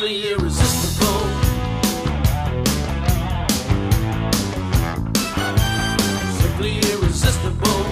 simply irresistible. Simply irresistible.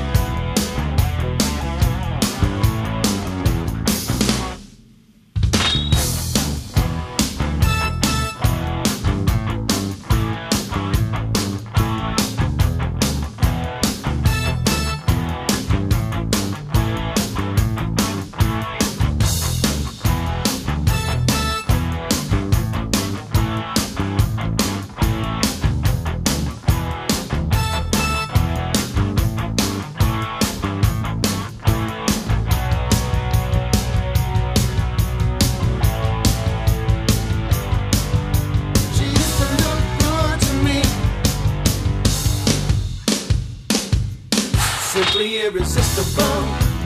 Simply irresistible.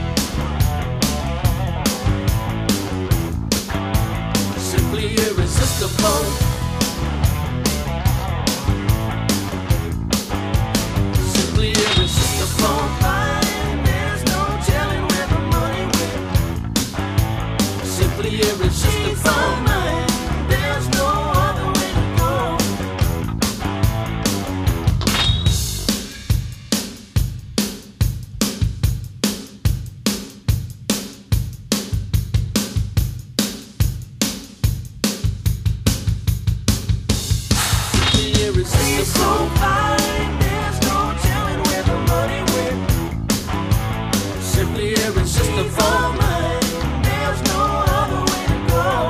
Simply irresistible. Simply irresistible. There's no telling where the money went. Simply irresistible. There's no other way to go. So fine, there's no telling where the money went. Simply irresistible, man. There's no other way to go.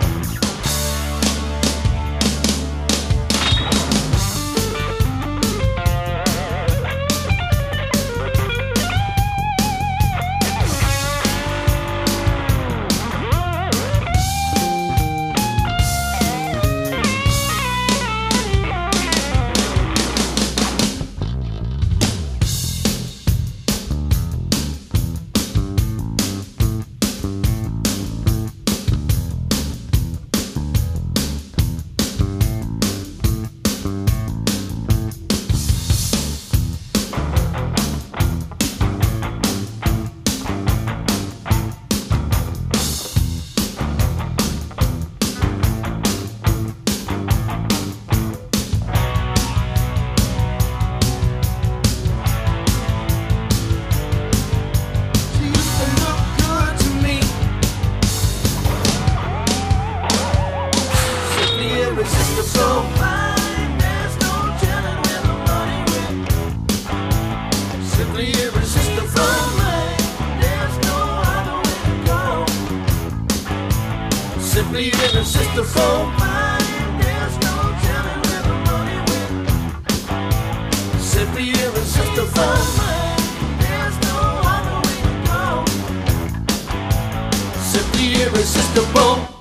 So fine, there's no telling where the money went. Simply irresistible, man. There's no other way to go. Simply irresistible, man. There's no telling where the money went. Simply irresistible, man. There's no other way to go. Simply irresistible.